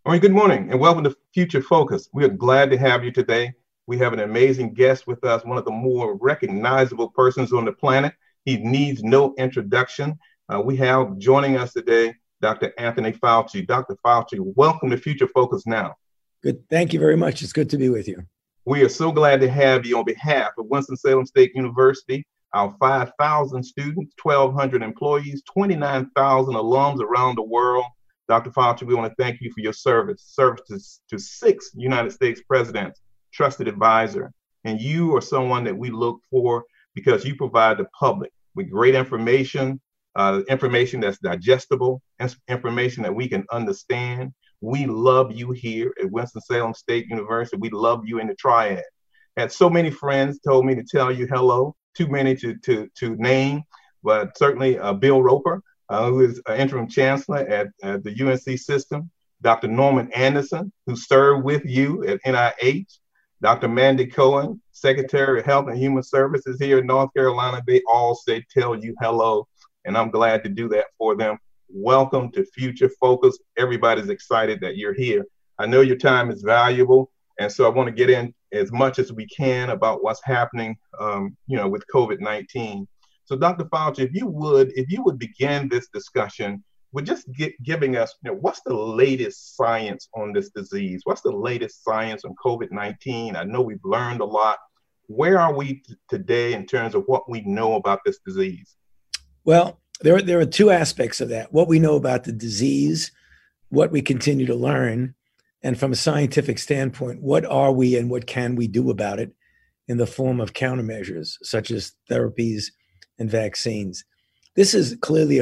All right, good morning and welcome to Future Focus. We are glad to have you today. We have an amazing guest with us, one of the more recognizable persons on the planet. He needs no introduction. We have joining us today, Dr. Anthony Fauci. Dr. Fauci, welcome to Future Focus now. Good. Thank you very much. It's good to be with you. We are so glad to have you on behalf of Winston-Salem State University, our 5,000 students, 1,200 employees, 29,000 alums around the world. Dr. Fauci, we want to thank you for your service to 6 United States presidents, trusted advisor. And you are someone that we look for because you provide the public with great information, information that's digestible, information that we can understand. We love you here at Winston-Salem State University. We love you in the Triad. Had so many friends told me to tell you hello, too many to name, but certainly Bill Roper, who is interim chancellor at the UNC system, Dr. Norman Anderson, who served with you at NIH, Dr. Mandy Cohen, Secretary of Health and Human Services here in North Carolina. They all say tell you hello, and I'm glad to do that for them. Welcome to Future Focus. Everybody's excited that you're here. I know your time is valuable, and so I want to get in as much as we can about what's happening, with COVID-19. So, Dr. Fauci, if you would begin this discussion with just giving us, what's the latest science on this disease? What's the latest science on COVID-19? I know we've learned a lot. Where are we today in terms of what we know about this disease? Well, there are two aspects of that. What we know about the disease, what we continue to learn, and from a scientific standpoint, what are we and what can we do about it in the form of countermeasures, such as therapies and vaccines. This is clearly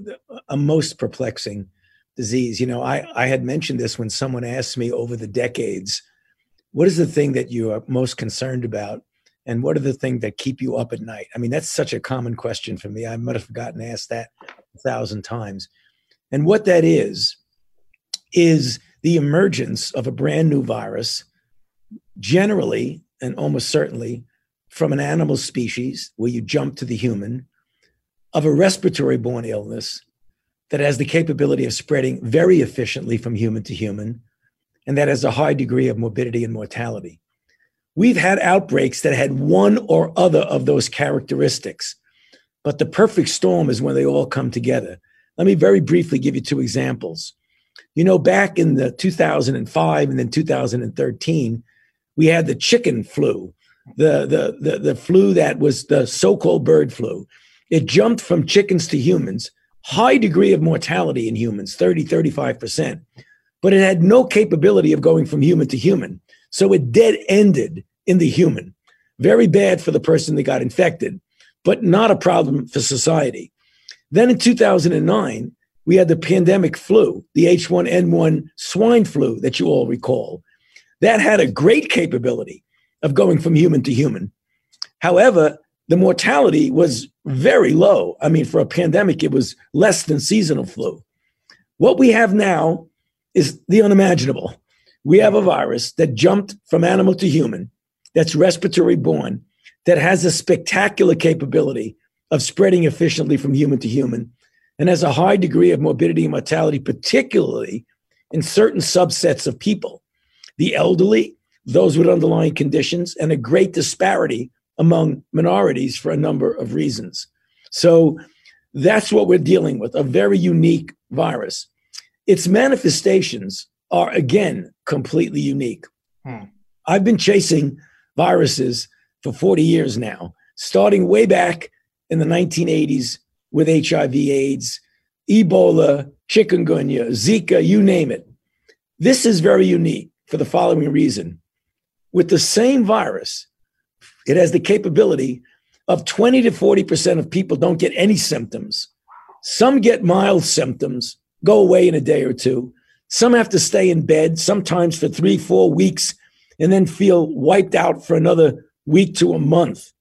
a most perplexing disease. I had mentioned this when someone asked me over the decades, what is the thing that you are most concerned about? And what are the things that keep you up at night? I mean, that's such a common question for me. I might have forgotten to ask that 1,000 times. And what that is the emergence of a brand new virus, generally and almost certainly from an animal species where you jump to the human, of a respiratory-borne illness that has the capability of spreading very efficiently from human to human, and that has a high degree of morbidity and mortality. We've had outbreaks that had one or other of those characteristics, but the perfect storm is when they all come together. Let me very briefly give you 2 examples. Back in the 2005 and then 2013, we had the chicken flu, the flu that was the so-called bird flu. It jumped from chickens to humans, high degree of mortality in humans, 35%, but it had no capability of going from human to human. So it dead-ended in the human. Very bad for the person that got infected, but not a problem for society. Then in 2009, we had the pandemic flu, the H1N1 swine flu that you all recall. That had a great capability of going from human to human. However, the mortality was very low. I mean, for a pandemic, it was less than seasonal flu. What we have now is the unimaginable. We have a virus that jumped from animal to human, that's respiratory borne, that has a spectacular capability of spreading efficiently from human to human, and has a high degree of morbidity and mortality, particularly in certain subsets of people, the elderly, those with underlying conditions, and a great disparity among minorities for a number of reasons. So that's what we're dealing with, a very unique virus. Its manifestations are, again, completely unique. I've been chasing viruses for 40 years now, starting way back in the 1980s with HIV/AIDS, Ebola, chikungunya, Zika, you name it. This is very unique for the following reason. With the same virus, it has the capability of 20 to 40% of people don't get any symptoms. Some get mild symptoms, go away in a day or two. Some have to stay in bed, sometimes for 3-4 weeks, and then feel wiped out for another week to a month.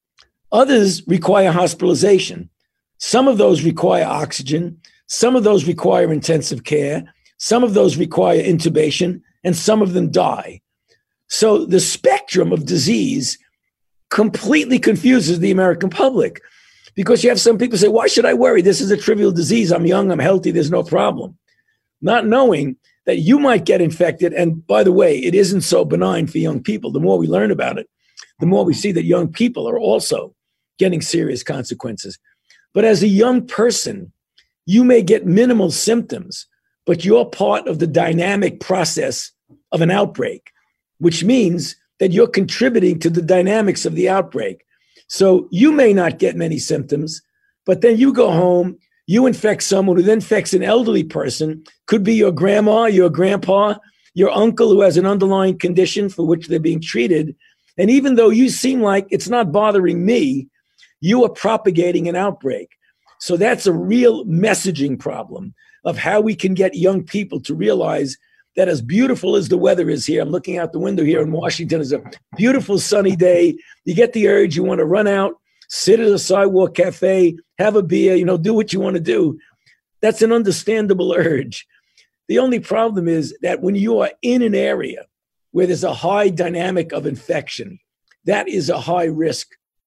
Others require hospitalization. Some of those require oxygen. Some of those require intensive care. Some of those require intubation, and some of them die. So the spectrum of disease completely confuses the American public, because you have some people say, why should I worry? This is a trivial disease. I'm young, I'm healthy, there's no problem. not knowing that you might get infected. And by the way, it isn't so benign for young people. The more we learn about it, the more we see that young people are also getting serious consequences. But as a young person, you may get minimal symptoms, but you're part of the dynamic process of an outbreak, which means that you're contributing to the dynamics of the outbreak. So you may not get many symptoms, but then you go home, you infect someone who then infects an elderly person, could be your grandma, your grandpa, your uncle who has an underlying condition for which they're being treated. And even though you seem like it's not bothering me, you are propagating an outbreak. So that's a real messaging problem of how we can get young people to realize that as beautiful as the weather is here, I'm looking out the window here in Washington, it's a beautiful sunny day. You get the urge, you want to run out, sit at a sidewalk cafe, have a beer, do what you want to do. That's an understandable urge. The only problem is that when you are in an area where there's a high dynamic of infection, that is a high risk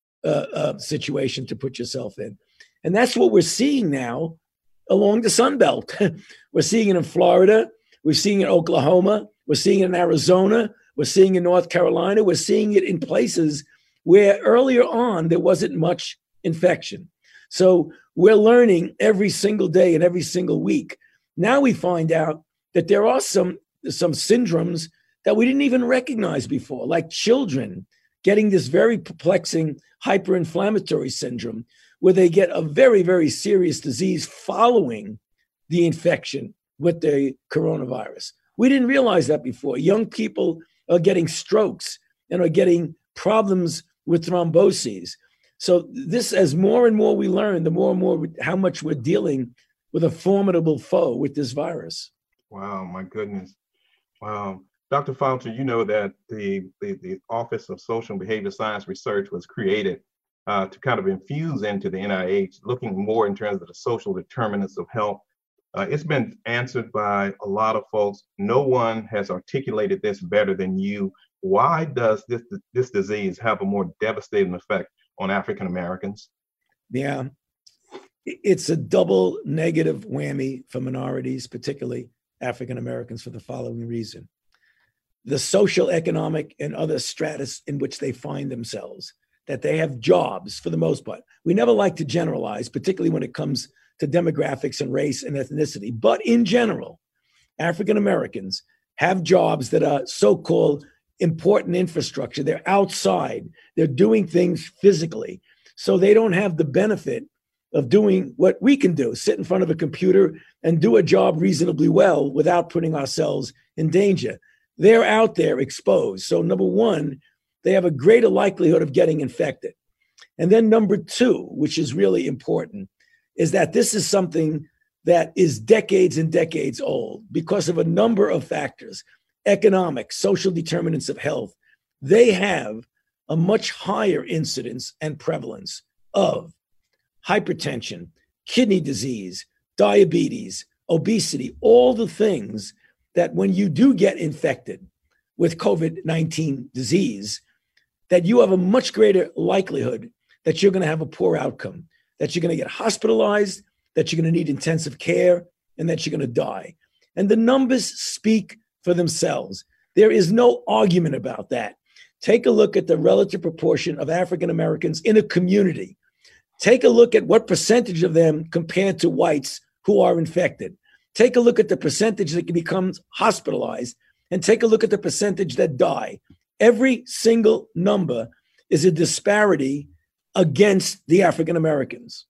situation to put yourself in. And that's what we're seeing now along the Sun Belt. We're seeing it in Florida. We're seeing it in Oklahoma. We're seeing it in Arizona. We're seeing it in North Carolina. We're seeing it in places where earlier on there wasn't much infection. So we're learning every single day and every single week. Now we find out that there are some syndromes that we didn't even recognize before, like children getting this very perplexing hyperinflammatory syndrome, where they get a very, very serious disease following the infection with the coronavirus. We didn't realize that before. Young people are getting strokes and are getting problems with thromboses. So this, as more and more we learn, the more and more how much we're dealing with a formidable foe with this virus. Wow, my goodness. Wow. Dr. Fauci, you know that the Office of Social and Behavior Science Research was created to kind of infuse into the NIH, looking more in terms of the social determinants of health. It's been answered by a lot of folks. No one has articulated this better than you. Why does this disease have a more devastating effect on African Americans? Yeah, it's a double negative whammy for minorities, particularly African Americans, for the following reason. The social, economic, and other stratus in which they find themselves, that they have jobs for the most part. We never like to generalize, particularly when it comes to demographics and race and ethnicity. But in general, African Americans have jobs that are so-called important infrastructure. They're outside. They're doing things physically. So they don't have the benefit of doing what we can do, sit in front of a computer and do a job reasonably well without putting ourselves in danger. They're out there exposed. So number one, they have a greater likelihood of getting infected. And then number two, which is really important, is that this is something that is decades and decades old because of a number of factors, economic, social determinants of health. They have a much higher incidence and prevalence of hypertension, kidney disease, diabetes, obesity, all the things that when you do get infected with COVID-19 disease, that you have a much greater likelihood that you're going to have a poor outcome, that you're going to get hospitalized, that you're going to need intensive care, and that you're going to die. And the numbers speak for themselves. There is no argument about that. Take a look at the relative proportion of African Americans in a community. Take a look at what percentage of them compared to whites who are infected. Take a look at the percentage that becomes hospitalized, and take a look at the percentage that die. Every single number is a disparity against the African Americans.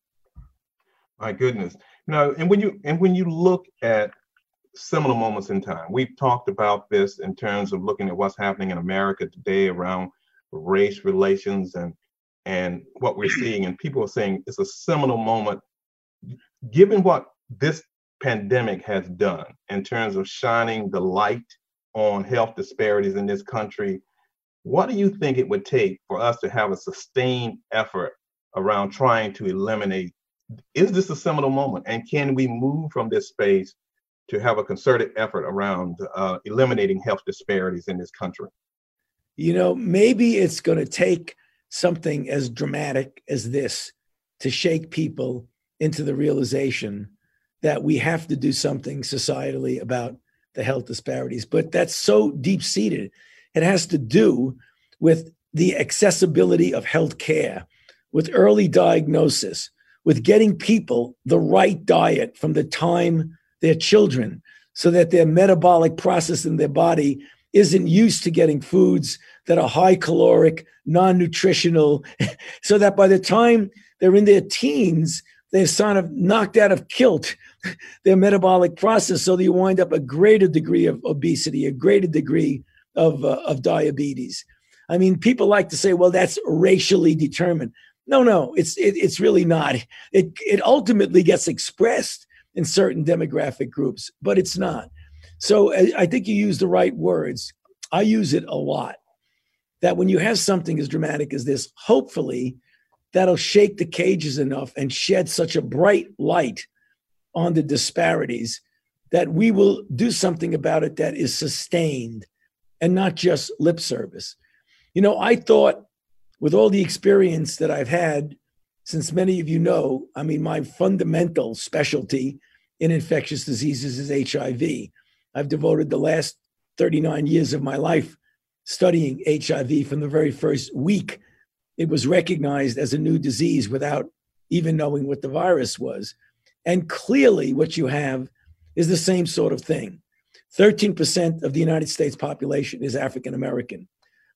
My goodness. And when you look at similar moments in time, we've talked about this in terms of looking at what's happening in America today around race relations and what we're seeing, and people are saying it's a seminal moment. Given what this pandemic has done in terms of shining the light on health disparities in this country, what do you think it would take for us to have a sustained effort around trying to eliminate? Is this a seminal moment? And can we move from this space to have a concerted effort around eliminating health disparities in this country? Maybe it's going to take something as dramatic as this to shake people into the realization that we have to do something societally about the health disparities. But that's so deep-seated. It has to do with the accessibility of health care, with early diagnosis, with getting people the right diet from the time they're children, so that their metabolic process in their body isn't used to getting foods that are high caloric, non-nutritional, so that by the time they're in their teens, they're sort of knocked out of kilt, their metabolic process, so that you wind up a greater degree of obesity, a greater degree of diabetes. I mean, people like to say, well, that's racially determined. No, it's really not. It ultimately gets expressed in certain demographic groups, but it's not. So I think you use the right words. I use it a lot. That when you have something as dramatic as this, hopefully that'll shake the cages enough and shed such a bright light on the disparities that we will do something about it that is sustained and not just lip service. You know, I thought with all the experience that I've had, since many of you know, I mean, my fundamental specialty in infectious diseases is HIV. I've devoted the last 39 years of my life studying HIV from the very first week it was recognized as a new disease without even knowing what the virus was. And clearly what you have is the same sort of thing. 13% of the United States population is African American.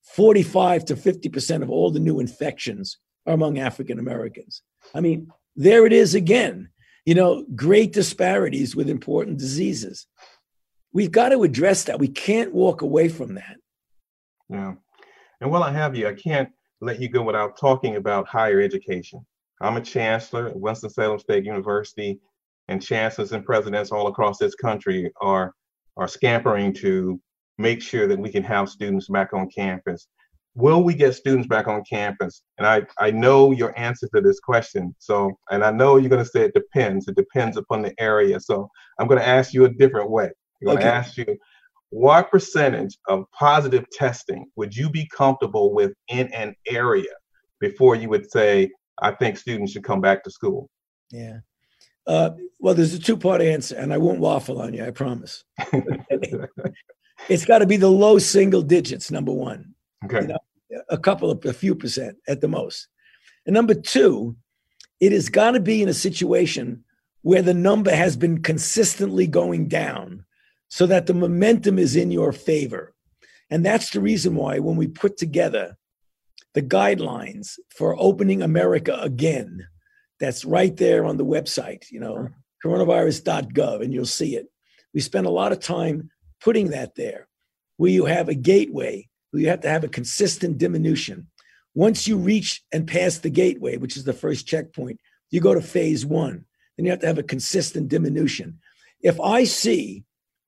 45 to 50% of all the new infections are among African Americans. I mean, there it is again, you know, great disparities with important diseases. We've got to address that. We can't walk away from that. Yeah. And while I have you, I can't let you go without talking about higher education. I'm a chancellor at Winston-Salem State University, and chancellors and presidents all across this country are scampering to make sure that we can have students back on campus. Will we get students back on campus? And I know your answer to this question. So, and I know you're going to say it depends. It depends upon the area. So I'm going to ask you a different way. I'm going to ask you, what percentage of positive testing would you be comfortable with in an area before you would say, I think students should come back to school? Yeah. Well, there's a two-part answer, and I won't waffle on you, I promise. It's got to be the low single digits, number one. Okay. You know, a few percent at the most. And number two, it has got to be in a situation where the number has been consistently going down so that the momentum is in your favor. And that's the reason why when we put together the guidelines for opening America again, that's right there on the website, you know, coronavirus.gov, and you'll see it. We spent a lot of time putting that there, where you have a gateway, where you have to have a consistent diminution. Once you reach and pass the gateway, which is the first checkpoint, you go to phase one. Then you have to have a consistent diminution. If I see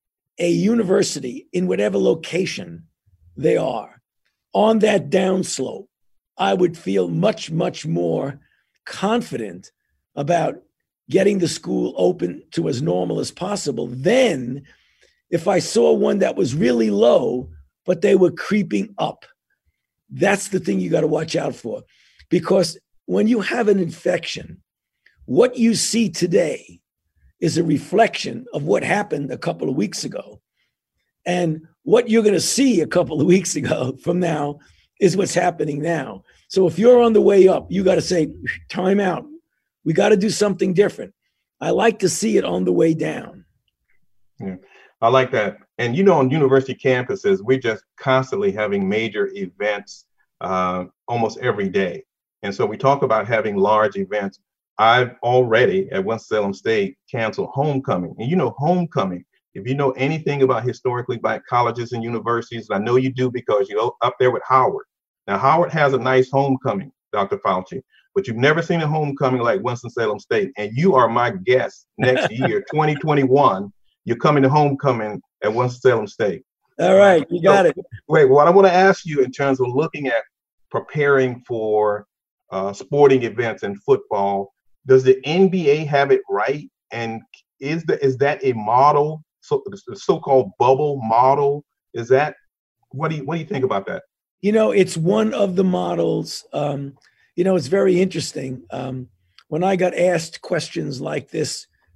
a university in whatever location they are on that downslope, I would feel much, much more confident about getting the school open to as normal as possible. Then, if I saw one that was really low, but they were creeping up, that's the thing you got to watch out for. Because when you have an infection, what you see today is a reflection of what happened a couple of weeks ago. And what you're going to see a couple of weeks ago from now is what's happening now. So if you're on the way up, you got to say, time out. We got to do something different. I like to see it on the way down. Yeah, I like that. And, you know, on university campuses, we're just constantly having major events almost every day. And so we talk about having large events. I've already at Winston-Salem State canceled homecoming. And, you know, homecoming, if you know anything about historically Black colleges and universities, and I know you do because you're up there with Howard. Now, Howard has a nice homecoming, Dr. Fauci, but you've never seen a homecoming like Winston-Salem State. And you are my guest next year, 2021. You're coming to homecoming at Winston-Salem State. All right, you got it. Wait, what I want to ask you in terms of looking at preparing for sporting events and football, does the NBA have it right? And is that a model, so the so-called bubble model? Is that, what do you think about that? You know, it's one of the models. You know, it's very interesting. When I got asked questions like this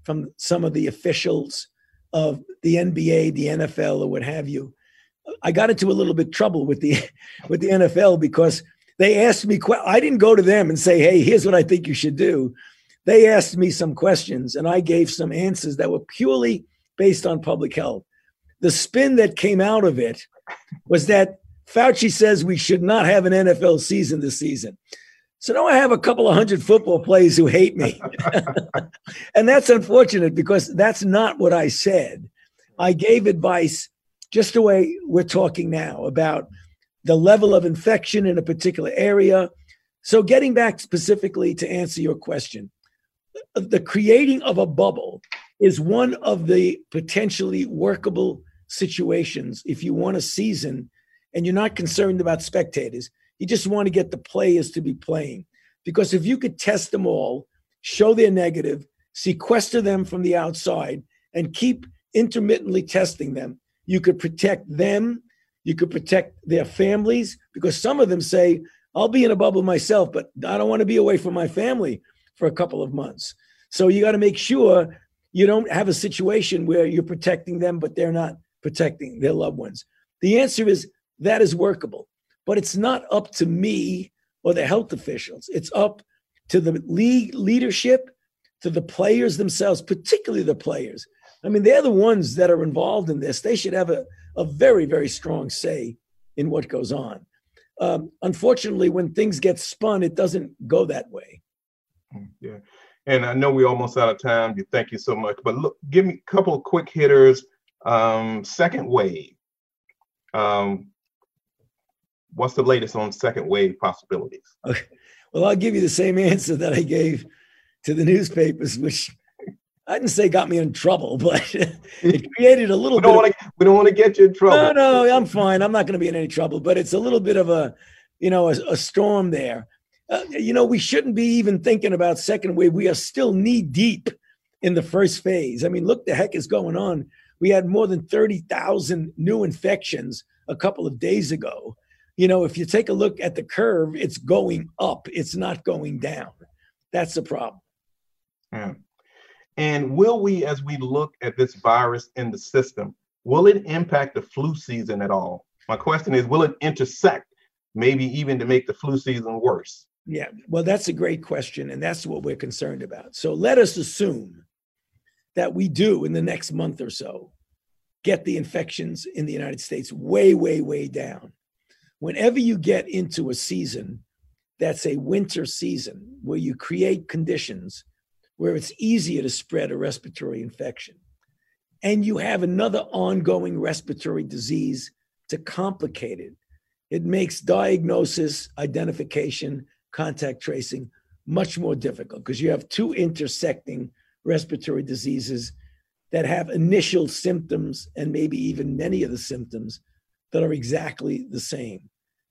from some of the officials of the NBA, the NFL, or what have you. I got into a little bit trouble with the NFL because they asked me. I didn't go to them and say, "Hey, here's what I think you should do." They asked me some questions, and I gave some answers that were purely based on public health. The spin that came out of it was that Fauci says we should not have an NFL season this season. So now I have a couple of hundred football players who hate me. And that's unfortunate because that's not what I said. I gave advice just the way we're talking now about the level of infection in a particular area. So getting back specifically to answer your question, the creating of a bubble is one of the potentially workable situations if you want a season and you're not concerned about spectators. You just want to get the players to be playing. Because if you could test them all, show they're negative, sequester them from the outside, and keep intermittently testing them, you could protect them, you could protect their families, because some of them say, I'll be in a bubble myself, but I don't want to be away from my family for a couple of months. So you got to make sure you don't have a situation where you're protecting them, but they're not protecting their loved ones. The answer is that is workable. But it's not up to me or the health officials. It's up to the league leadership, to the players themselves, particularly the players. I mean, they're the ones that are involved in this. They should have a very, very strong say in what goes on. Unfortunately, when things get spun, it doesn't go that way. Yeah. And I know we're almost out of time. Thank you so much. But look, give me a couple of quick hitters. Second wave. What's the latest on second wave possibilities? Okay. Well, I'll give you the same answer that I gave to the newspapers, which I didn't say got me in trouble, but it created a little bit. We don't want to get you in trouble. No, I'm fine. I'm not going to be in any trouble, but it's a little bit of a storm there. We shouldn't be even thinking about second wave. We are still knee deep in the first phase. I mean, look, the heck is going on. We had more than 30,000 new infections a couple of days ago. If you take a look at the curve, it's going up. It's not going down. That's the problem. Yeah. And will we, as we look at this virus in the system, will it impact the flu season at all? My question is, will it intersect, maybe even to make the flu season worse? Yeah, well, that's a great question, and that's what we're concerned about. So let us assume that we do, in the next month or so, get the infections in the United States way, way, way down. Whenever you get into a season that's a winter season where you create conditions where it's easier to spread a respiratory infection, and you have another ongoing respiratory disease to complicate it, it makes diagnosis, identification, contact tracing much more difficult because you have two intersecting respiratory diseases that have initial symptoms and maybe even many of the symptoms that are exactly the same.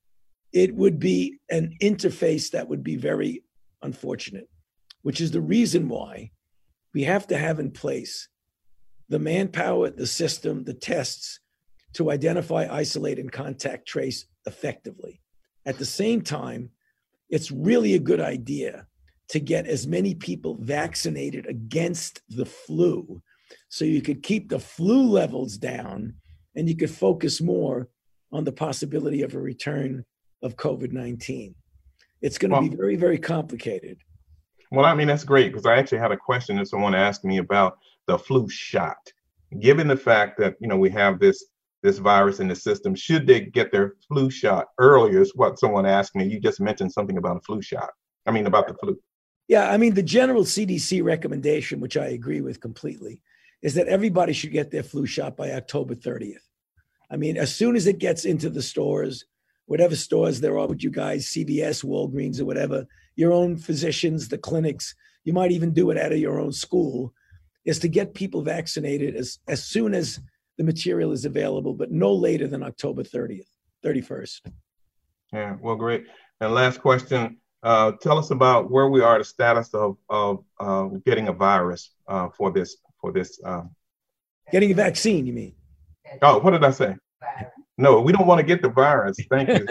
It would be an interface that would be very unfortunate, which is the reason why we have to have in place the manpower, the system, the tests to identify, isolate, and contact trace effectively. At the same time, it's really a good idea to get as many people vaccinated against the flu so you could keep the flu levels down and you could focus more on the possibility of a return of COVID-19. It's going to be very, very complicated. Well, I mean, that's great because I actually had a question that someone asked me about the flu shot. Given the fact that, we have this virus in the system, should they get their flu shot earlier is what someone asked me. You just mentioned something about a flu shot. About the flu. Yeah, the general CDC recommendation, which I agree with completely, is that everybody should get their flu shot by October 30th. As soon as it gets into the stores, whatever stores there are with you guys, CVS, Walgreens, or whatever, your own physicians, the clinics, you might even do it out of your own school, is to get people vaccinated as soon as the material is available, but no later than October 31st. Yeah, well, great. And last question, tell us about where we are, the status of getting a virus for this. Getting a vaccine, you mean? Oh, what did I say? No, we don't want to get the virus. Thank you.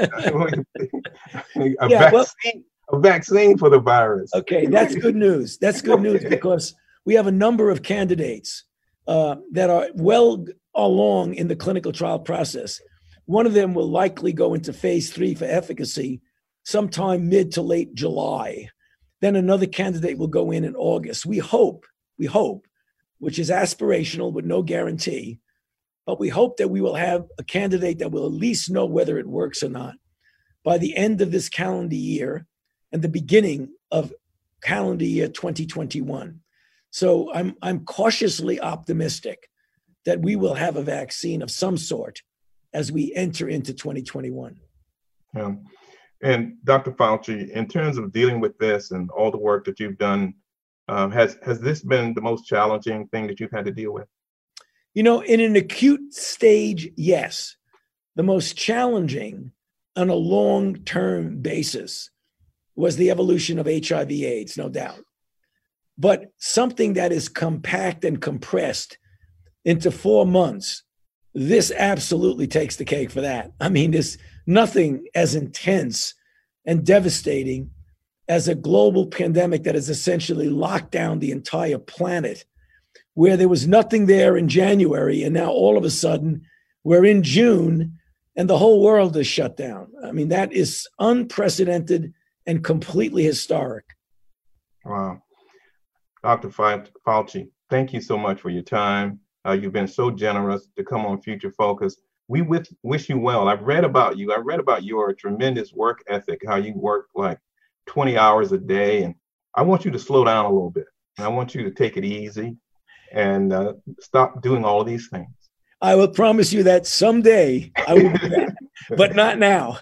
A vaccine for the virus. Okay, that's good news. That's good news because We have a number of candidates that are well along in the clinical trial process. One of them will likely go into phase 3 for efficacy sometime mid to late July. Then another candidate will go in August. We hope, which is aspirational with no guarantee, but we hope that we will have a candidate that will at least know whether it works or not by the end of this calendar year and the beginning of calendar year 2021. So I'm cautiously optimistic that we will have a vaccine of some sort as we enter into 2021. Yeah. And Dr. Fauci, in terms of dealing with this and all the work that you've done, has this been the most challenging thing that you've had to deal with? In an acute stage, yes. The most challenging on a long-term basis was the evolution of HIV/AIDS, no doubt. But something that is compact and compressed into 4 months, this absolutely takes the cake for that. I mean, there's nothing as intense and devastating as a global pandemic that has essentially locked down the entire planet, where there was nothing there in January, and now all of a sudden we're in June and the whole world is shut down. I mean, that is unprecedented and completely historic. Wow. Dr. Fauci, thank you so much for your time. You've been so generous to come on Future Focus. We wish you well. I've read about you. I read about your tremendous work ethic, how you work like 20 hours a day. And I want you to slow down a little bit. And I want you to take it easy and stop doing all of these things. I will promise you that someday I will do that, but not now.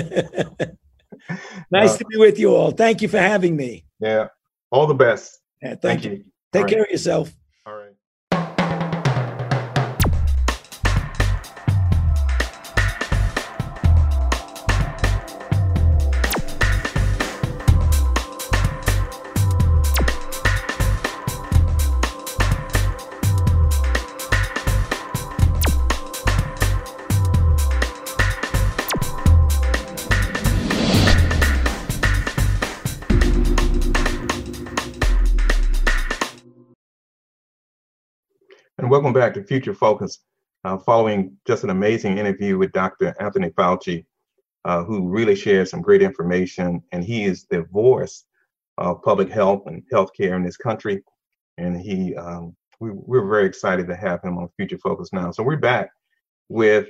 Nice to be with you all. Thank you for having me. Yeah. All the best. Yeah, thank you. Take care of yourself. All right. And welcome back to Future Focus, following just an amazing interview with Dr. Anthony Fauci, who really shared some great information. And he is the voice of public health and healthcare in this country. And we're very excited to have him on Future Focus now. So we're back with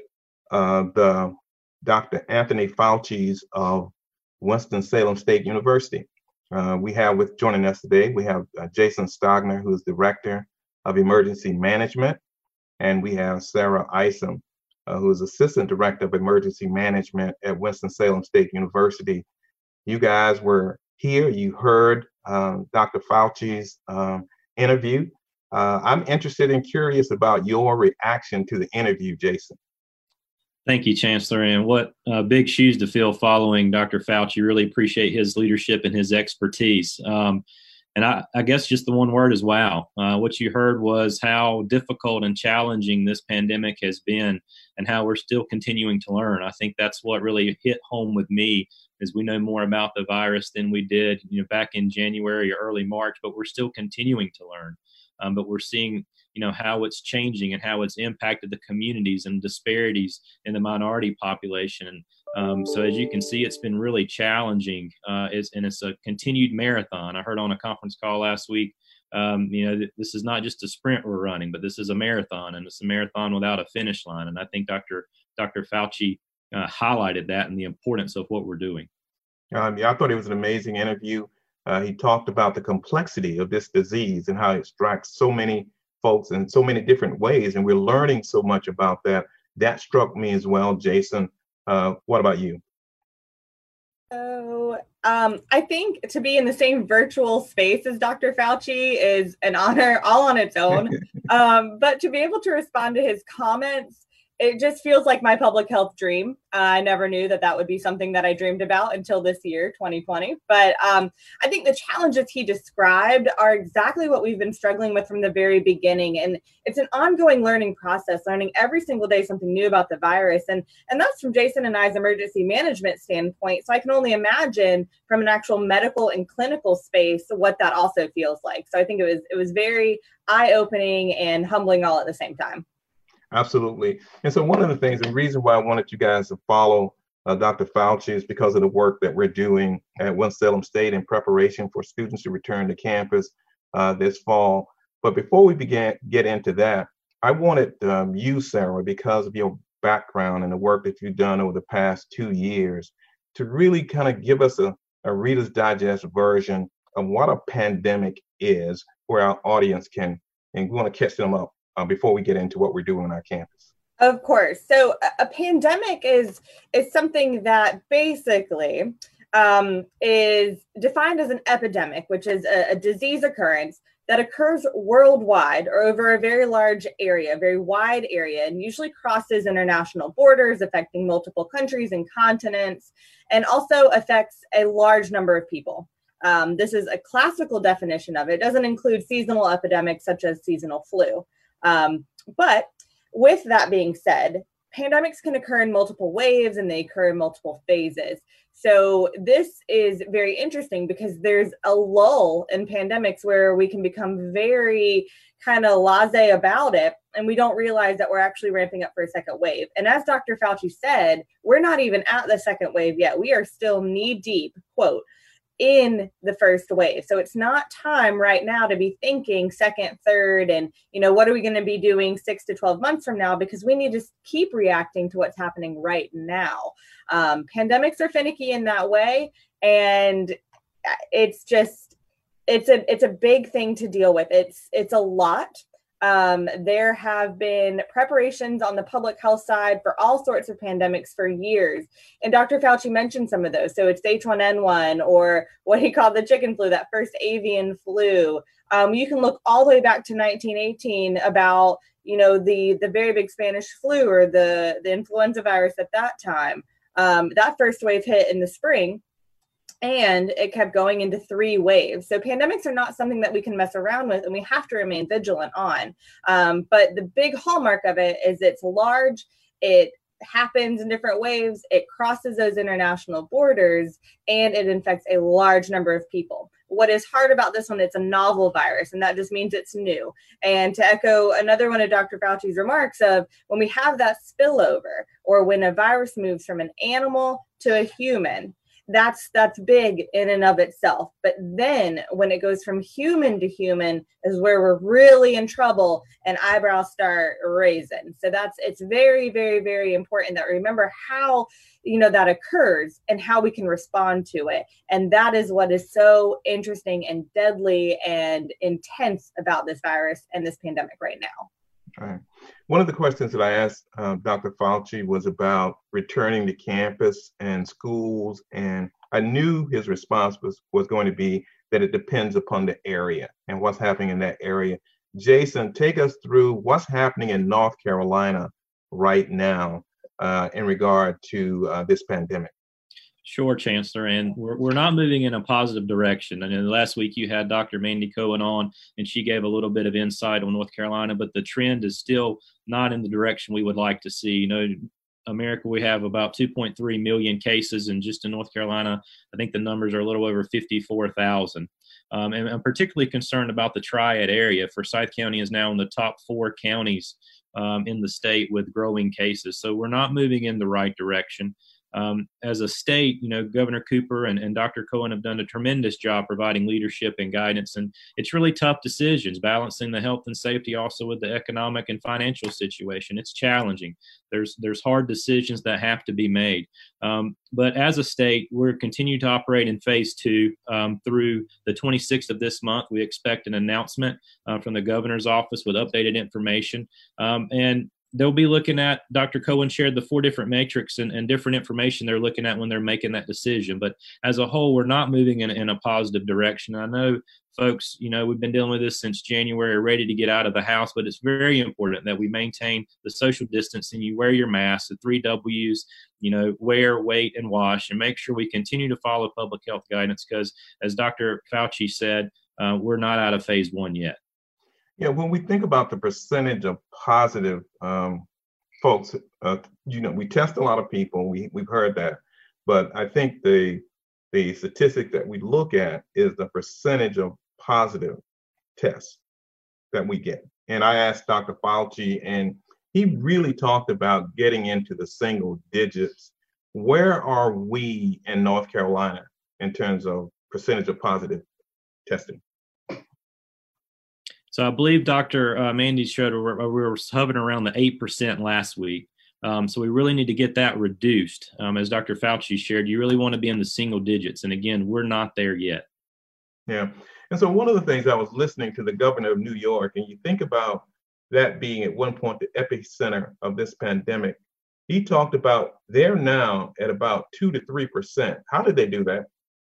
the Dr. Anthony Fauci's of Winston-Salem State University. We have joining us today, we have Jason Stogner, who is Director of Emergency Management, and we have Sarah Isom, who is Assistant Director of Emergency Management at Winston-Salem State University. You guys were here, you heard Dr. Fauci's interview. I'm interested and curious about your reaction to the interview, Jason. Thank you, Chancellor, and what big shoes to fill following Dr. Fauci. Really appreciate his leadership and his expertise. And I guess just the one word is wow. What you heard was how difficult and challenging this pandemic has been and how we're still continuing to learn. I think that's what really hit home with me, is we know more about the virus than we did back in January or early March, but we're still continuing to learn. But we're seeing how it's changing and how it's impacted the communities and disparities in the minority population. So as you can see, it's been really challenging, and it's a continued marathon. I heard on a conference call last week, this is not just a sprint we're running, but this is a marathon, and it's a marathon without a finish line. And I think Dr. Fauci highlighted that and the importance of what we're doing. I thought it was an amazing interview. He talked about the complexity of this disease and how it strikes so many folks in so many different ways, and we're learning so much about that. That struck me as well, Jason. What about you? So I think to be in the same virtual space as Dr. Fauci is an honor all on its own. But to be able to respond to his comments it just feels like my public health dream. I never knew that that would be something that I dreamed about until this year, 2020. But I think the challenges he described are exactly what we've been struggling with from the very beginning. And it's an ongoing learning process, learning every single day something new about the virus. And that's from Jason and I's emergency management standpoint. So I can only imagine from an actual medical and clinical space what that also feels like. So I think it was very eye-opening and humbling all at the same time. Absolutely. And so one of the things, the reason why I wanted you guys to follow Dr. Fauci is because of the work that we're doing at Winston-Salem State in preparation for students to return to campus this fall. But before we get into that, I wanted you, Sarah, because of your background and the work that you've done over the past 2 years, to really kind of give us a Reader's Digest version of what a pandemic is, where our audience can, and we want to catch them up before we get into what we're doing on our campus. Of course. So a pandemic is something that basically is defined as an epidemic, which is a disease occurrence that occurs worldwide or over a very large area, a very wide area, and usually crosses international borders, affecting multiple countries and continents, and also affects a large number of people. This is a classical definition of it. It doesn't include seasonal epidemics such as seasonal flu. But with that being said, pandemics can occur in multiple waves and they occur in multiple phases. So this is very interesting because there's a lull in pandemics where we can become very kind of blasé about it, and we don't realize that we're actually ramping up for a second wave. And as Dr. Fauci said, we're not even at the second wave yet. We are still knee deep, quote, in the first wave. So it's not time right now to be thinking second, third, and, what are we going to be doing 6 to 12 months from now? Because we need to keep reacting to what's happening right now. Pandemics are finicky in that way. And it's a big thing to deal with. It's a lot. There have been preparations on the public health side for all sorts of pandemics for years. And Dr. Fauci mentioned some of those. So it's H1N1, or what he called the chicken flu, that first avian flu. You can look all the way back to 1918 about, the very big Spanish flu, or the influenza virus at that time. That first wave hit in the spring, and it kept going into 3 waves. So pandemics are not something that we can mess around with, and we have to remain vigilant on. But the big hallmark of it is it's large, it happens in different waves, it crosses those international borders, and it infects a large number of people. What is hard about this one, it's a novel virus, and that just means it's new. And to echo another one of Dr. Fauci's remarks of when we have that spillover, or when a virus moves from an animal to a human, that's big in and of itself. But then when it goes from human to human is where we're really in trouble and eyebrows start raising. So it's very, very, very important that we remember how, that occurs and how we can respond to it. And that is what is so interesting and deadly and intense about this virus and this pandemic right now. All right. One of the questions that I asked Dr. Fauci was about returning to campus and schools, and I knew his response was going to be that it depends upon the area and what's happening in that area. Jason, take us through what's happening in North Carolina right now in regard to this pandemic. Sure, Chancellor, and we're not moving in a positive direction. And last week you had Dr. Mandy Cohen on, and she gave a little bit of insight on North Carolina, but the trend is still not in the direction we would like to see. America, we have about 2.3 million cases, and just in North Carolina, I think the numbers are a little over 54,000. And I'm particularly concerned about the Triad area. Forsyth County is now in the top 4 counties in the state with growing cases. So we're not moving in the right direction. As a state, Governor Cooper and Dr. Cohen have done a tremendous job providing leadership and guidance, and it's really tough decisions, balancing the health and safety also with the economic and financial situation. It's challenging. There's hard decisions that have to be made. But as a state, we're continuing to operate in phase 2 through the 26th of this month. We expect an announcement from the governor's office with updated information. And they'll be looking at, Dr. Cohen shared the 4 different metrics and different information they're looking at when they're making that decision. But as a whole, we're not moving in a positive direction. I know folks, we've been dealing with this since January, ready to get out of the house, but it's very important that we maintain the social distancing. You wear your mask, the 3 W's, wear, wait, and wash, and make sure we continue to follow public health guidance because, as Dr. Fauci said, we're not out of phase 1 yet. Yeah, when we think about the percentage of positive folks, we test a lot of people. We've heard that, but I think the statistic that we look at is the percentage of positive tests that we get. And I asked Dr. Fauci, and he really talked about getting into the single digits. Where are we in North Carolina in terms of percentage of positive testing? So I believe Dr. Mandy Schroeder, we were hovering around the 8% last week. So we really need to get that reduced. As Dr. Fauci shared, you really want to be in the single digits. And again, we're not there yet. Yeah. And so one of the things, I was listening to the governor of New York, and you think about that being at one point the epicenter of this pandemic. He talked about they're now at about 2 to 3%. How did they do that?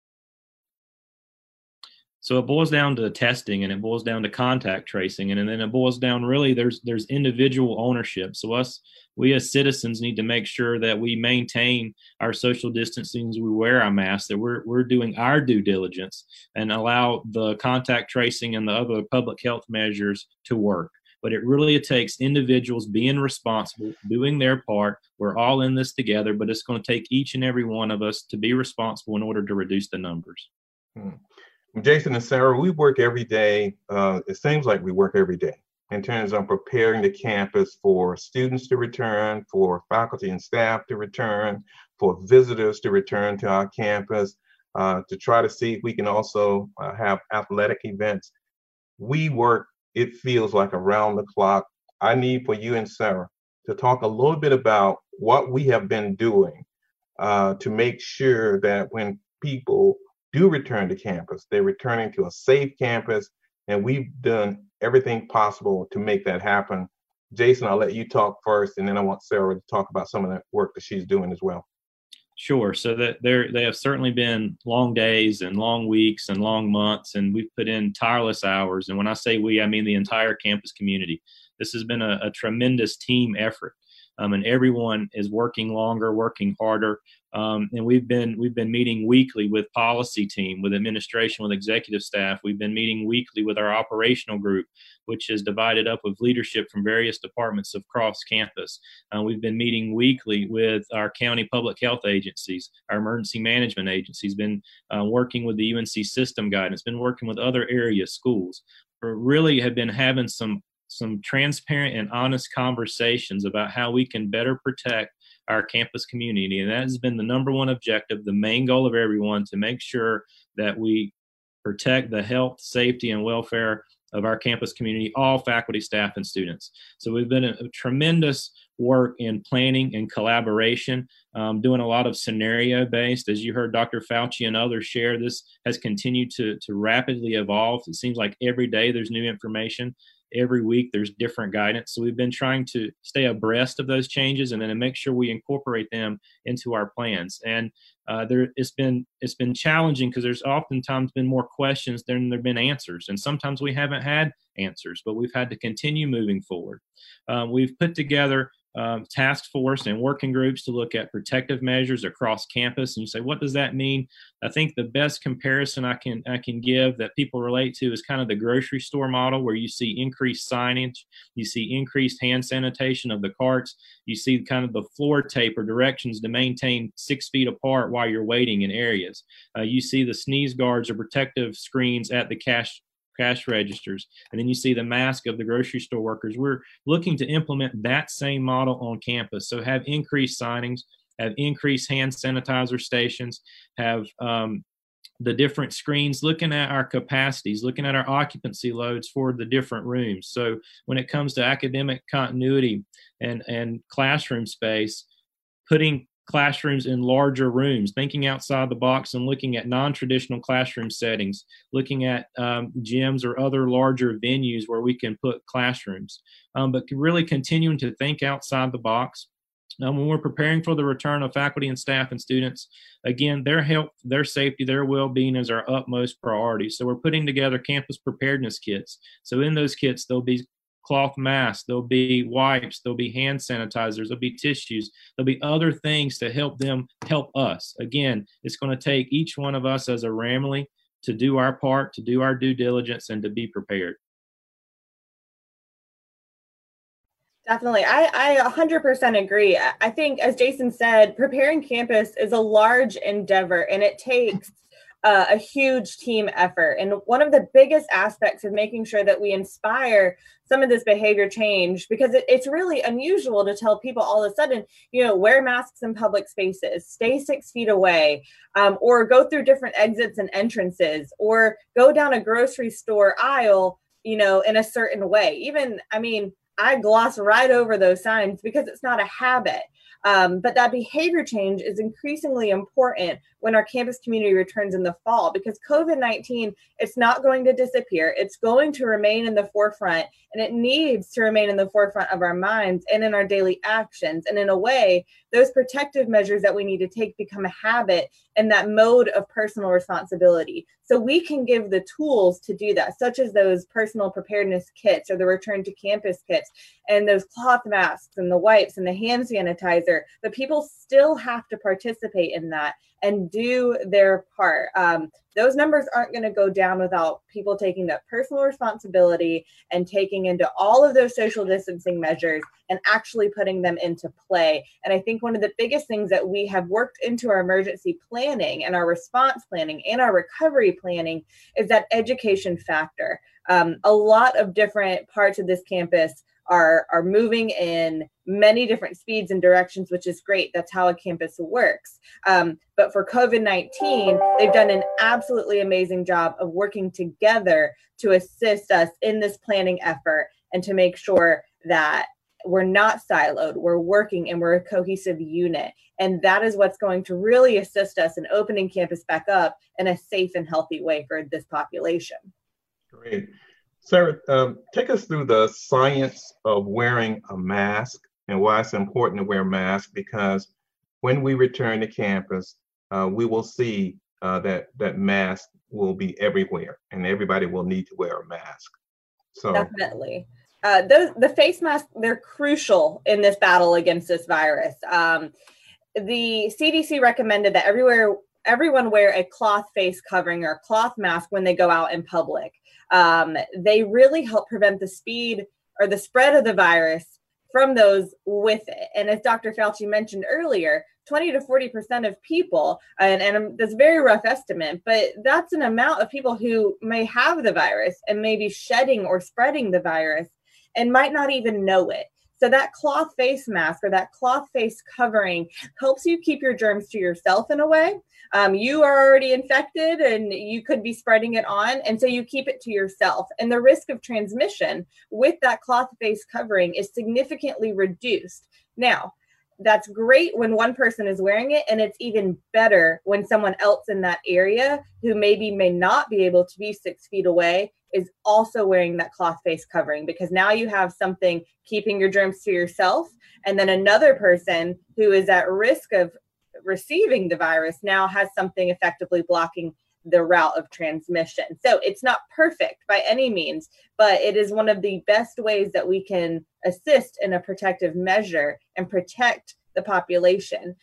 So it boils down to testing, and it boils down to contact tracing, and then it boils down really there's individual ownership. So we as citizens need to make sure that we maintain our social distancing as we wear our masks, that we're doing our due diligence and allow the contact tracing and the other public health measures to work. But it really takes individuals being responsible, doing their part. We're all in this together, but it's going to take each and every one of us to be responsible in order to reduce the numbers. Jason and Sarah, we work every day. It seems like we work every day in terms of preparing the campus for students to return, for faculty and staff to return, for visitors to return to our campus, to try to see if we can also have athletic events. We work, it feels like, around the clock. I need for you and Sarah to talk a little bit about what we have been doing to make sure that when people do return to campus, they're returning to a safe campus, and we've done everything possible to make that happen. Jason, I'll let you talk first, and then I want Sarah to talk about some of that work that she's doing as well. Sure. So that they have certainly been long days and long weeks and long months, and we've put in tireless hours. And when I say we, I mean the entire campus community. This has been a tremendous team effort. And everyone is working longer, working harder. And we've been meeting weekly with policy team, with administration, with executive staff. We've been meeting weekly with our operational group, which is divided up with leadership from various departments across campus. We've been meeting weekly with our county public health agencies, our emergency management agencies, been working with the UNC system guidance, been working with other area schools. We really have been having some transparent and honest conversations about how we can better protect our campus community. And that has been the number one objective, the main goal of everyone, to make sure that we protect the health, safety, and welfare of our campus community, all faculty, staff, and students. So we've been a tremendous work in planning and collaboration, doing a lot of scenario-based. As you heard Dr. Fauci and others share, this has continued to rapidly evolve. It seems like every day there's new information. Every week there's different guidance. So we've been trying to stay abreast of those changes and then to make sure we incorporate them into our plans. And it's been challenging because there's oftentimes been more questions than there have been answers. And sometimes we haven't had answers, but we've had to continue moving forward. We've put together task force and working groups to look at protective measures across campus. And you say, what does that mean? I think the best comparison I can give that people relate to is kind of the grocery store model, where you see increased signage, you see increased hand sanitation of the carts, you see kind of the floor tape or directions to maintain 6 feet apart while you're waiting in areas. You see the sneeze guards or protective screens at the cash registers, and then you see the mask of the grocery store workers. We're looking to implement that same model on campus. So have increased signings, have increased hand sanitizer stations, have the different screens, looking at our capacities, looking at our occupancy loads for the different rooms. So when it comes to academic continuity and classroom space, putting classrooms in larger rooms, thinking outside the box and looking at non-traditional classroom settings, looking at gyms or other larger venues where we can put classrooms, but really continuing to think outside the box. When we're preparing for the return of faculty and staff and students, again, their health, their safety, their well-being is our utmost priority. So we're putting together campus preparedness kits. So in those kits, there'll be cloth masks, there'll be wipes, there'll be hand sanitizers, there'll be tissues, there'll be other things to help them help us. Again, it's going to take each one of us as a Ramley to do our part, to do our due diligence, and to be prepared. Definitely. I 100% agree. I think, as Jason said, preparing campus is a large endeavor, and it takes a huge team effort. And one of the biggest aspects of making sure that we inspire some of this behavior change, because it's really unusual to tell people all of a sudden, wear masks in public spaces, stay 6 feet away, or go through different exits and entrances, or go down a grocery store aisle, in a certain way. I gloss right over those signs because it's not a habit. But that behavior change is increasingly important when our campus community returns in the fall, because COVID-19, it's not going to disappear. It's going to remain in the forefront, and it needs to remain in the forefront of our minds and in our daily actions. And in a way, those protective measures that we need to take become a habit and that mode of personal responsibility. So we can give the tools to do that, such as those personal preparedness kits or the return to campus kits and those cloth masks and the wipes and the hand sanitizer. But people still have to participate in that and do their part. Those numbers aren't going to go down without people taking that personal responsibility and taking into all of those social distancing measures and actually putting them into play. And I think one of the biggest things that we have worked into our emergency planning and our response planning and our recovery planning is that education factor. A lot of different parts of this campus are moving in many different speeds and directions, which is great. That's how a campus works. But for COVID-19, they've done an absolutely amazing job of working together to assist us in this planning effort and to make sure that we're not siloed, we're working, and we're a cohesive unit. And that is what's going to really assist us in opening campus back up in a safe and healthy way for this population. Great. Sarah, take us through the science of wearing a mask and why it's important to wear a mask, because when we return to campus, we will see that mask will be everywhere and everybody will need to wear a mask. So definitely. The face masks, they're crucial in this battle against this virus. The CDC recommended that everyone wear a cloth face covering or a cloth mask when they go out in public. They really help prevent the speed or the spread of the virus from those with it. And as Dr. Fauci mentioned earlier, 20 to 40% of people, and that's a very rough estimate, but that's an amount of people who may have the virus and may be shedding or spreading the virus and might not even know it. So that cloth face mask or that cloth face covering helps you keep your germs to yourself in a way. You are already infected and you could be spreading it on. And so you keep it to yourself. And the risk of transmission with that cloth face covering is significantly reduced. Now, that's great when one person is wearing it, and it's even better when someone else in that area who may not be able to be 6 feet away is also wearing that cloth face covering, because now you have something keeping your germs to yourself, and then another person who is at risk of receiving the virus now has something effectively blocking the route of transmission. So it's not perfect by any means, but it is one of the best ways that we can assist in a protective measure and protect the population.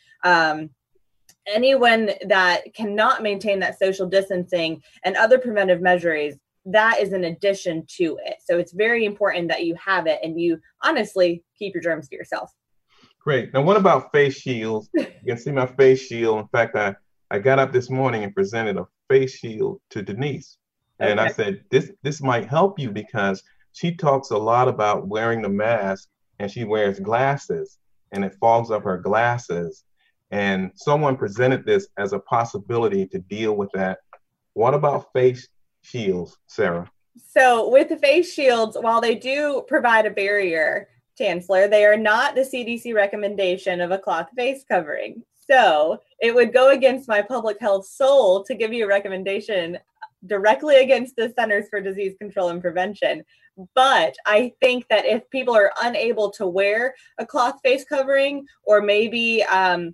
Anyone that cannot maintain that social distancing and other preventive measures, that is an addition to it. So it's very important that you have it and you honestly keep your germs to yourself. Great. Now, what about face shields? You can see my face shield. In fact, I got up this morning and presented a face shield to Denise. And okay. I said, this might help you, because she talks a lot about wearing the mask and she wears glasses and it fogs up her glasses. And someone presented this as a possibility to deal with that. What about face shields, Sarah? So with the face shields, while they do provide a barrier Chancellor, they are not the CDC recommendation of a cloth face covering. So it would go against my public health soul to give you a recommendation directly against the Centers for Disease Control and Prevention. But I think that if people are unable to wear a cloth face covering, or maybe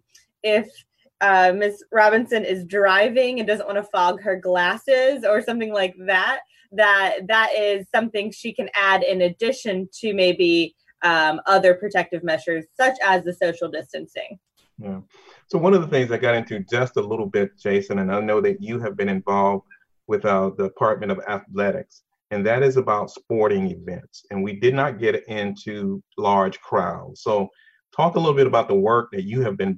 if Ms. Robinson is driving and doesn't want to fog her glasses or something like that, that is something she can add in addition to maybe other protective measures, such as the social distancing. Yeah. So one of the things I got into just a little bit, Jason, and I know that you have been involved with the Department of Athletics, and that is about sporting events. And we did not get into large crowds. So talk a little bit about the work that you have been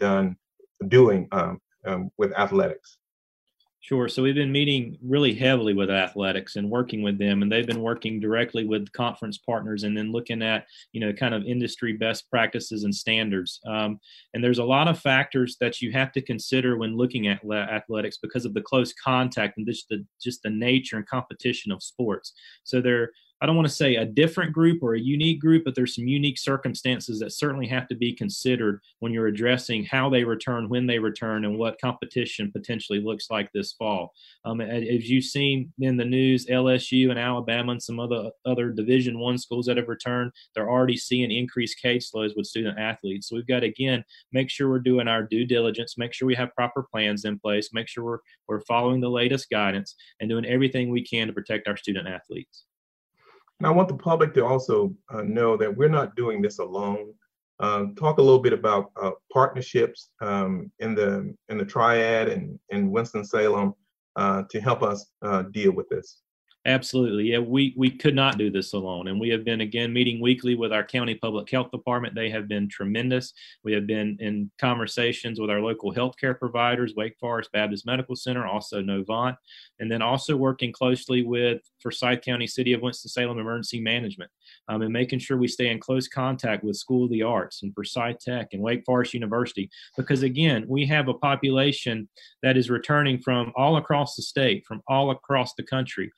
doing with athletics. Sure. So we've been meeting really heavily with athletics and working with them, and they've been working directly with conference partners and then looking at, kind of industry best practices and standards. And there's a lot of factors that you have to consider when looking at athletics because of the close contact and just the nature and competition of sports. So I don't want to say a different group or a unique group, but there's some unique circumstances that certainly have to be considered when you're addressing how they return, when they return, and what competition potentially looks like this fall. As you've seen in the news, LSU and Alabama and some other Division I schools that have returned, they're already seeing increased caseloads with student athletes. So we've got to, again, make sure we're doing our due diligence, make sure we have proper plans in place, make sure we're following the latest guidance and doing everything we can to protect our student athletes. And I want the public to also know that we're not doing this alone. Talk a little bit about partnerships in the Triad and in Winston-Salem to help us deal with this. Absolutely. Yeah, we could not do this alone. And we have been, again, meeting weekly with our county public health department. They have been tremendous. We have been in conversations with our local healthcare providers, Wake Forest Baptist Medical Center, also Novant, and then also working closely with Forsyth County City of Winston-Salem Emergency Management and making sure we stay in close contact with School of the Arts and Forsyth Tech and Wake Forest University. Because, again, we have a population that is returning from all across the state, from all across the country,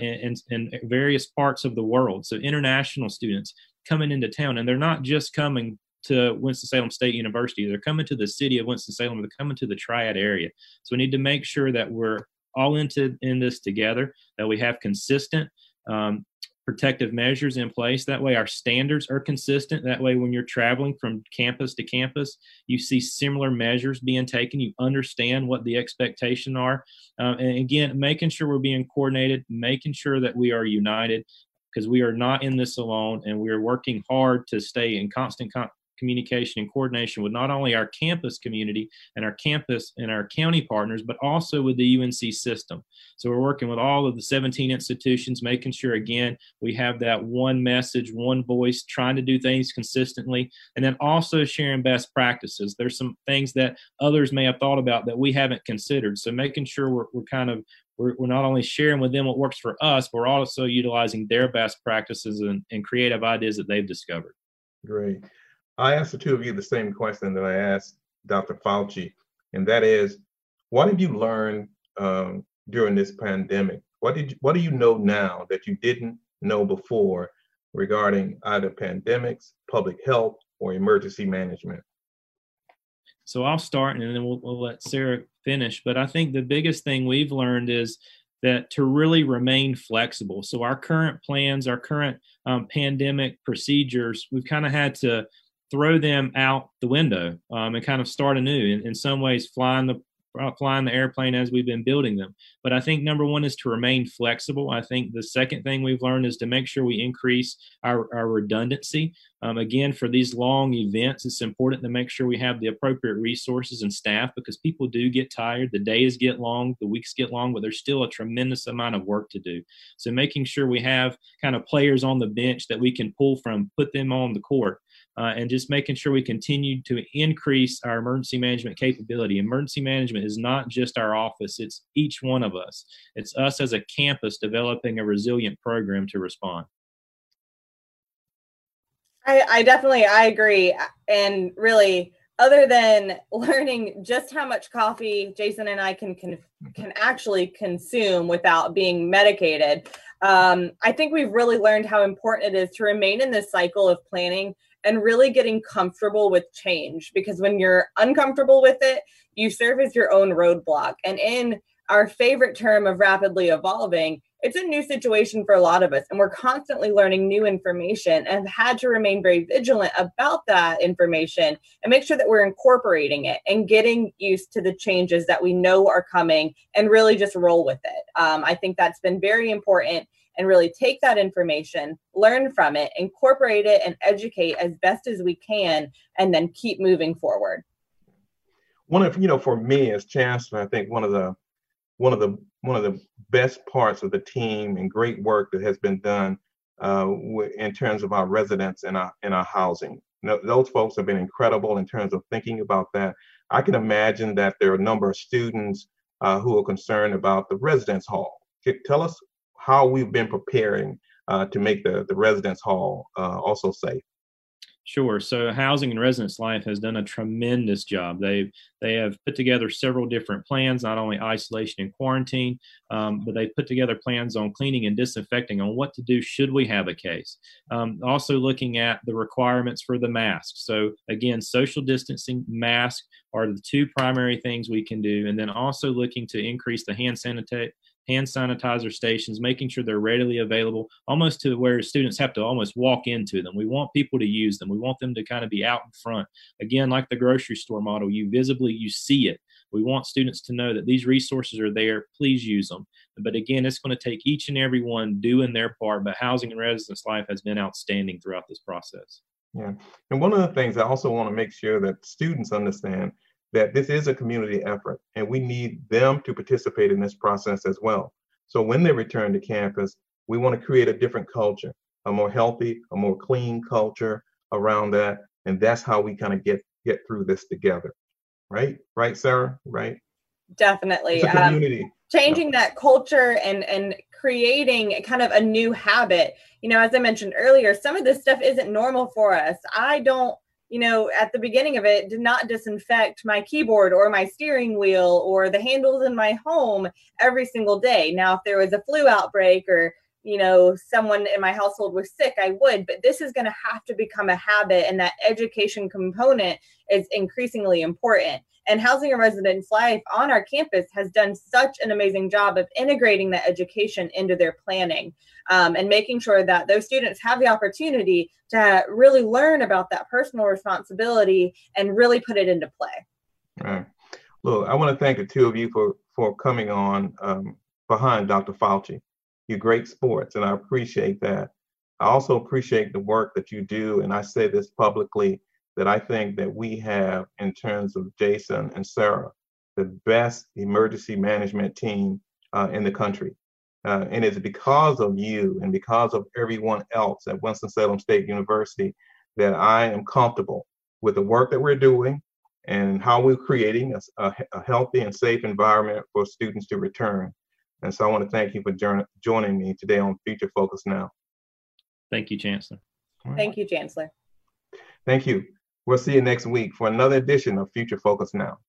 in various parts of the world. So international students coming into town, and they're not just coming to Winston-Salem State University. They're coming to the city of Winston-Salem. They're coming to the Triad area. So we need to make sure that we're all in this together, that we have consistent protective measures in place. That way our standards are consistent. That way when you're traveling from campus to campus, you see similar measures being taken. You understand what the expectations are. And again, making sure we're being coordinated, making sure that we are united, because we are not in this alone, and we are working hard to stay in constant communication and coordination with not only our campus community and our campus and our county partners, but also with the UNC system. So we're working with all of the 17 institutions, making sure, again, we have that one message, one voice, trying to do things consistently, and then also sharing best practices. There's some things that others may have thought about that we haven't considered. So making sure we're not only sharing with them what works for us, but we're also utilizing their best practices and creative ideas that they've discovered. Great. I asked the two of you the same question that I asked Dr. Fauci, and that is, what have you learned during this pandemic? What do you know now that you didn't know before regarding either pandemics, public health, or emergency management? So I'll start, and then we'll let Sarah finish. But I think the biggest thing we've learned is that to really remain flexible. So our current plans, our current pandemic procedures, we've kind of had to throw them out the window and kind of start anew. In some ways, flying the airplane as we've been building them. But I think number one is to remain flexible. I think the second thing we've learned is to make sure we increase our redundancy. Again, for these long events, it's important to make sure we have the appropriate resources and staff, because people do get tired. The days get long, the weeks get long, but there's still a tremendous amount of work to do. So making sure we have kind of players on the bench that we can pull from, put them on the court. And just making sure we continue to increase our emergency management capability. Emergency management is not just our office, it's each one of us. It's us as a campus developing a resilient program to respond. I definitely agree. And really, other than learning just how much coffee Jason and I can actually consume without being medicated, I think we've really learned how important it is to remain in this cycle of planning and really getting comfortable with change, because when you're uncomfortable with it, you serve as your own roadblock. And in our favorite term of rapidly evolving, it's a new situation for a lot of us, and we're constantly learning new information and have had to remain very vigilant about that information and make sure that we're incorporating it and getting used to the changes that we know are coming and really just roll with it. I think that's been very important, and really take that information, learn from it, incorporate it, and educate as best as we can, and then keep moving forward. For me as chancellor, I think one of the best parts of the team and great work that has been done in terms of our residents and our housing. Those folks have been incredible in terms of thinking about that. I can imagine that there are a number of students who are concerned about the residence hall. Tell us how we've been preparing to make the residence hall also safe. Sure. So Housing and Residence Life has done a tremendous job. They have put together several different plans, not only isolation and quarantine, but they put together plans on cleaning and disinfecting, on what to do should we have a case. Also looking at the requirements for the mask. So again, social distancing, mask are the two primary things we can do. And then also looking to increase the hand sanitizer stations, making sure they're readily available, almost to where students have to almost walk into them. We want people to use them. We want them to kind of be out in front. Again, like the grocery store model, you see it. We want students to know that these resources are there. Please use them. But again, it's going to take each and every one doing their part. But Housing and Residence Life has been outstanding throughout this process. Yeah. And one of the things I also want to make sure that students understand that this is a community effort, and we need them to participate in this process as well. So when they return to campus, we want to create a different culture, a more healthy, a more clean culture around that. And that's how we kind of get through this together. Right, Sarah? Right? Definitely. It's a community. Changing that culture and creating kind of a new habit. As I mentioned earlier, some of this stuff isn't normal for us. I don't, at the beginning of it, did not disinfect my keyboard or my steering wheel or the handles in my home every single day. Now, if there was a flu outbreak or, someone in my household was sick, I would, but this is going to have to become a habit, and that education component is increasingly important. And Housing and Residence Life on our campus has done such an amazing job of integrating that education into their planning, and making sure that those students have the opportunity to really learn about that personal responsibility and really put it into play. All right. Look, I want to thank the two of you for coming on behind Dr. Fauci. You're great sports, and I appreciate that. I also appreciate the work that you do, and I say this publicly, that I think that we have, in terms of Jason and Sarah, the best emergency management team in the country. And it's because of you and because of everyone else at Winston-Salem State University that I am comfortable with the work that we're doing and how we're creating a healthy and safe environment for students to return. And so I want to thank you for joining me today on Future Focus Now. Thank you, Chancellor. Thank you, Chancellor. Thank you. We'll see you next week for another edition of Future Focus Now.